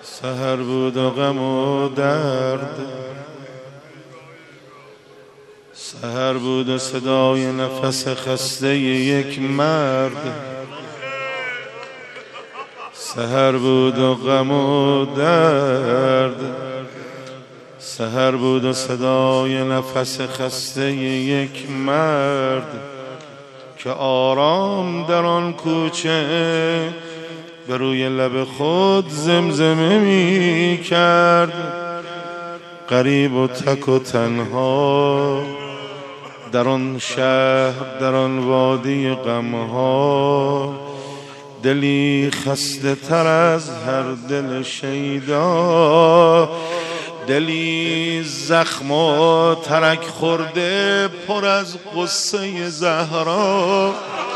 سحر بود و غم و درد، سحر بود و صدای نفس خسته یک مرد، سحر بود و غم و درد، سحر بود و صدای نفس خسته یک مرد که آرام در آن کوچه به روی لب خود زمزمه می کرد. غریب و تک و تنها در آن شهر، در آن وادی غمها، دلی خسته تر از هر دل شیدا، دلی زخم و ترک خورده پر از غصه زهرا.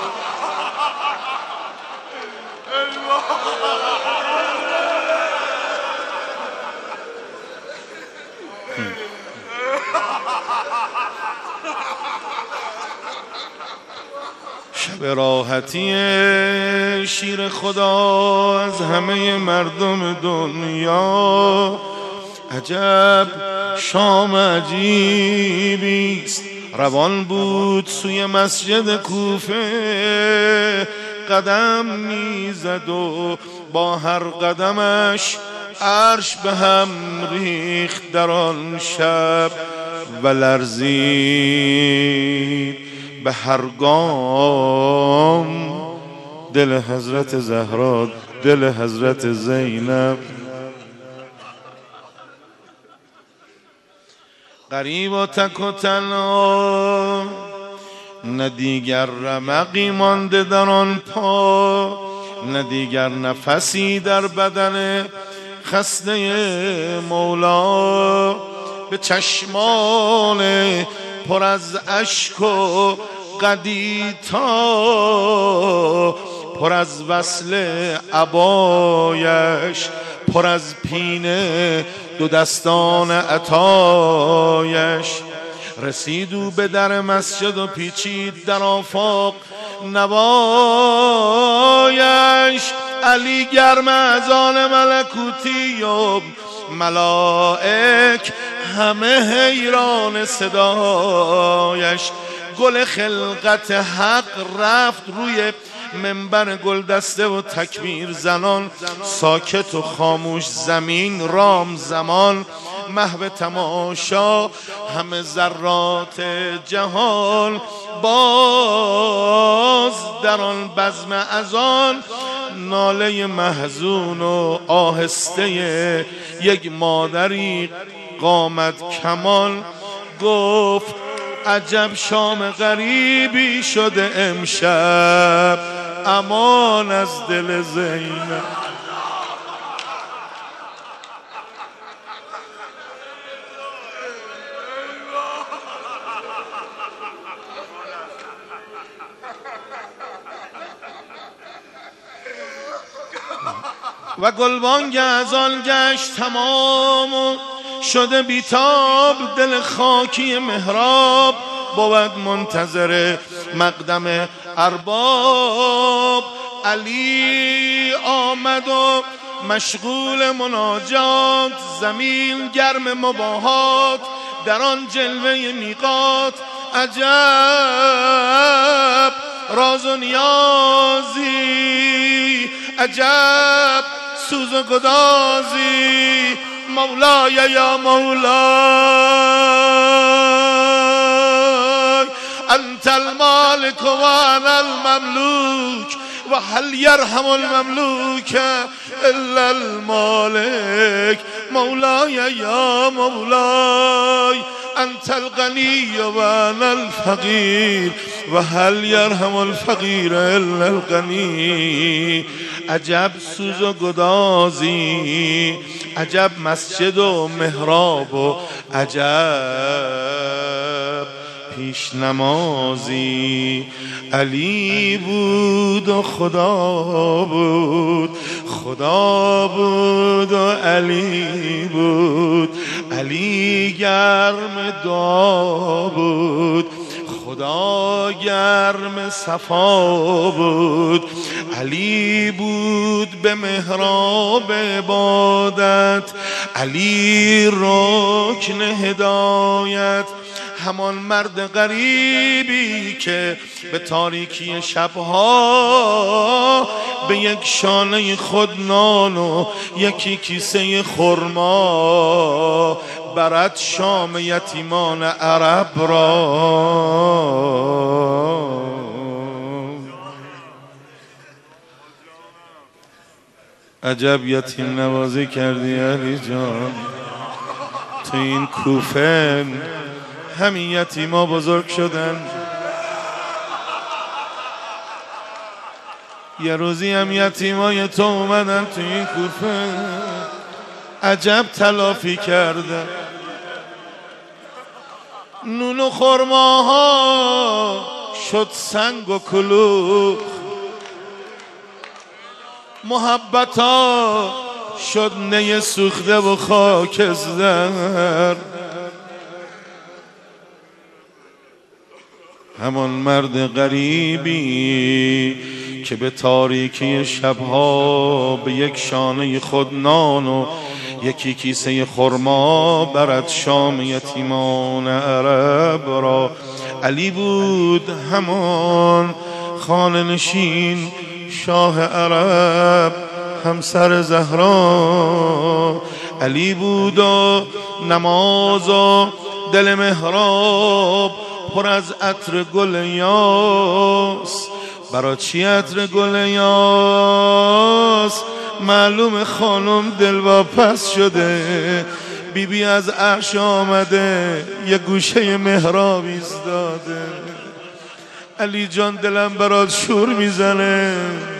شب راحتی شیر خدا از همه مردم دنیا، عجب شام عجیبیست. روان بود سوی مسجد کوفه، قدم میزد و با هر قدمش عرش به هم ریخت در آن شب و لرزید به هر گام دل حضرت زهرا، دل حضرت زینب. غریب و تک و تنها، نه دیگر رمقی مانده در آن پا، نه دیگر نفسی در بدن خسته مولا. به چشمان پر از اشک و قدیتا، پر از وصل عبایش، پر از پینه دو دستان عطایش، رسید او به در مسجد و پیچید در آفاق نوایش. علی گرم از آن ملکوتی و ملائک همه حیران صدایش. گل خلقت حق رفت روی منبر گلدسته و تکبیر زنان، ساکت و خاموش زمین رام زمان. محو تماشا همه ذرات جهان، باز در آن بزم اذان ناله محزون و آهسته یک مادری قامت کمان. گفت عجب شام غریبی شده امشب، امان از دل زینب. و گلبانگ از آن گشت تمام و شده بیتاب، دل خاکی محراب بود منتظر مقدم ارباب. علی آمد و مشغول مناجات، زمین گرم مباهات در آن جلوه میقات. عجب راز و نیازی، عجب سوز و گدازی. مولای یا مولای انت المالک و انا المملوک و هل یرحم المملوک الا المالک. مولای یا مولای انت الغنی و انا الفقیر و هل یرحم الفقیر الا الغنی. عجب سوز و گدازی، عجب مسجد و محراب و عجب پیش نمازی. علی بود و خدا بود، خدا بود و علی بود. علی گرم دعا بود، خدا گرم صفا بود، علی بود به محراب عبادت، علی رکن هدایت. همان مرد غریبی که به تاریکی شبها به یک شانه خود نان و یکی کیسه خرما برد شام یتیمان عرب را. عجب یتیم نوازی کردی علی جان، تو این کوفه همین یتیما بزرگ شدن. یه روزی هم یتیمای تو اومدن تو این کوفه، عجب تلافی کردن. نون و خرماها شد سنگ و کلوخ، محبتا شد نی سوخته و خاکستر. همان مرد غریبی که به تاریکی شبها به یک شانه خود نان و یکی کیسه خرما برد شام یتیمان عرب را. علی بود همان خانه نشین شاه عرب، همسر زهرا. علی بود و نماز و دل محراب پر از عطر گل یاس. برا چی عطر گل یاس؟ معلوم خانم دلواپس شده، بیبی از عرش آمده یه گوشه محراب ایستاده. علی جان دلم برات شور میزنه.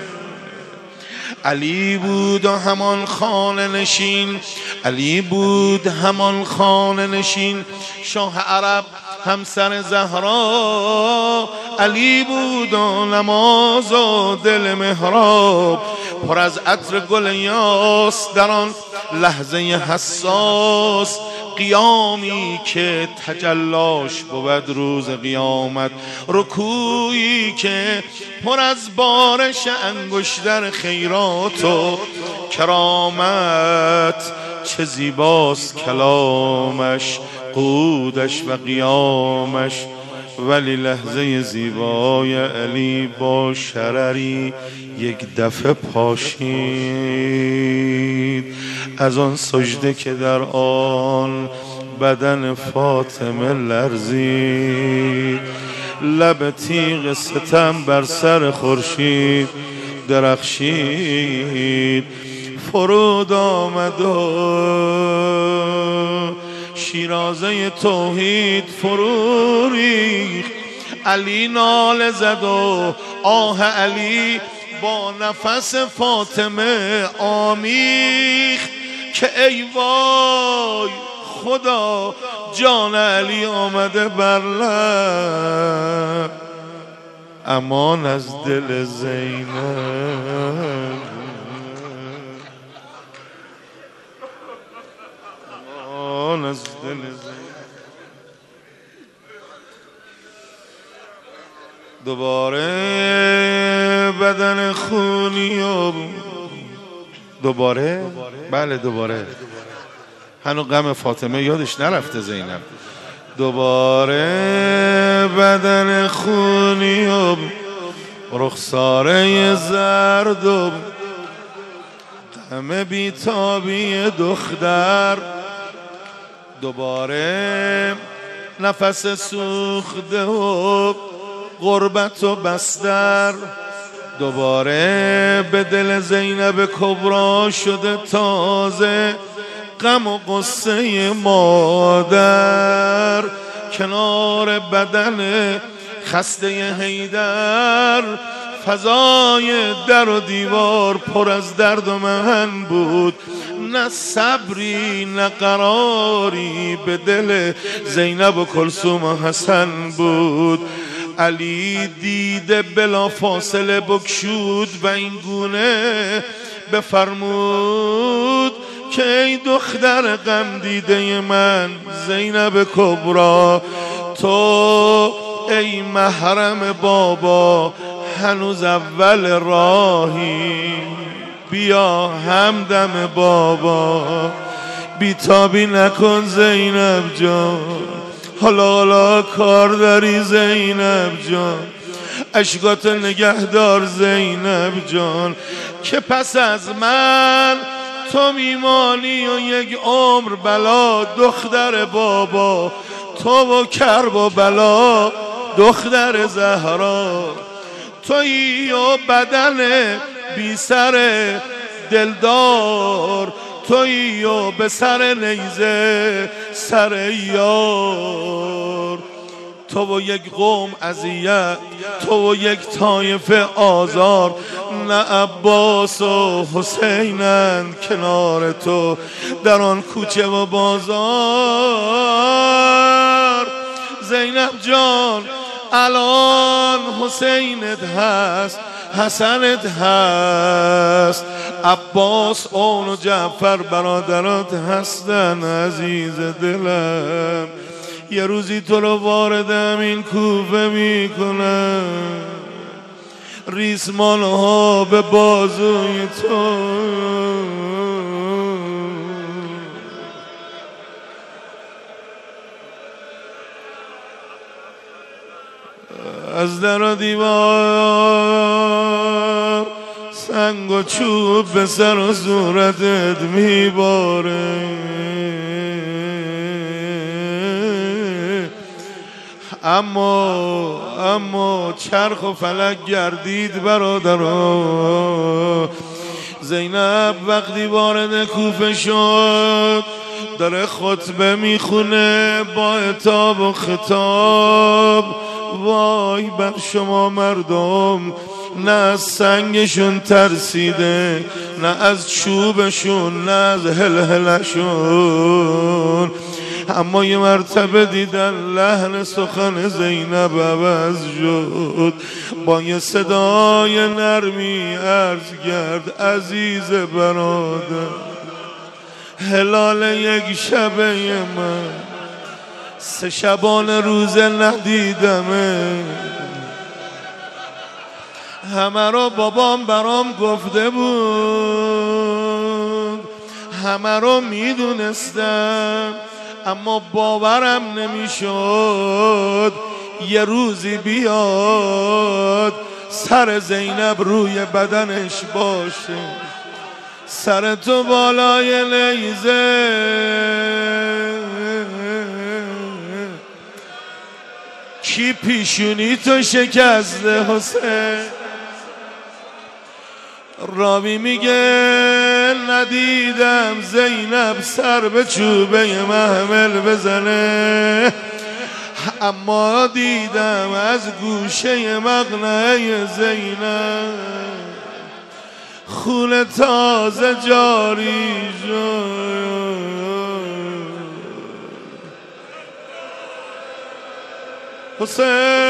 علی بود و همان خانه نشین، علی بود همان خانه نشین شاه عرب، همسر زهرا. علی بود و نماز و دل محراب پر از عطر گل یاس. در آن لحظه حساس قیامی که تجلاش بود روز قیامت، رکوعی که پر از بارش انگشتر خیرات و کرامت. چه زیباست کلامش، قودش و قیامش. ولی لحظه زیبای علی با شرری یک دفعه پاشید از آن سجده که در آن بدن فاطمه لرزید. لب تیغ ستم بر سر خورشید درخشید. فرود آمد و شیرازه توحید فرو ریخت. علی ناله زد و آه علی با نفس فاطمه آمیخت که ای وای خدا جان علی آمده بر لب. امان از دل زینب، امان از دل زینب. دوباره بدن خونی و دوباره بله دوباره هنو غم فاطمه یادش نرفته زینب. دوباره بدن خونی و رخساره زرد و غم بیتابی دختر. دوباره نفس سوخته و غربت و بستر. دوباره به دل زینب کبرا شده تازه غم و قصه مادر. کنار بدن خسته حیدر فضای در و دیوار پر از درد و محن بود. نه صبری نه قراری به دل زینب و کلثوم و حسن بود. علی دیده بلا فاصله بکشود و این گونه بفرمود که ای دختر غم دیده من زینب کبرا، تو ای محرم بابا هنوز اول راهی، بیا همدم بابا بیتابی نکن زینب جان، حالا کار داری زینب جان، اشکات نگهدار زینب جان، که پس از من تو میمانی و یک عمر بلا، دختر بابا تو و کرب و بلا، دختر زهرا تویی و بدن بی سر دلدار، تویی و به سر نیزه سر یار، تو و یک قوم اذیت، تو و یک طایفه آزار، نه عباس و حسینن کنار تو در آن کوچه و بازار. زینب جان الان حسینت هست، حسنت هست، عباس اون و جعفر برادرات هستن عزیز دلم، یه روزی تو رو وارد همین کوفه میکنن، ریسمان ها به بازوی تو، از در و دیوار سنگ و چوب به سر و صورتت میباره، اما چرخ و فلک گردید برادران. زینب وقتی وارد کوفه شد داره خطبه میخونه با عتاب و خطاب، وای بر شما مردم، نه از سنگشون ترسیده، نه از چوبشون، نه از هلهلشون، اما یه مرتبه دیدن لحن سخن زینب عوض شد، با یه صدای نرمی عرض کرد عزیز برادر، هلال یک شبه من 3 شبانه روزه ندیدمه، همه رو بابام برام گفته بود، همه رو میدونستم، اما باورم نمیشد یه روزی بیاد سر زینب روی بدنش باشه، سر تو بالای نیزه، کی پیشونی تو شکسته حسین؟ راوی میگه ندیدم زینب سر به چوبه محمل بزنه، اما دیدم از گوشه مقنعه زینب خون تازه جاری شد. حسین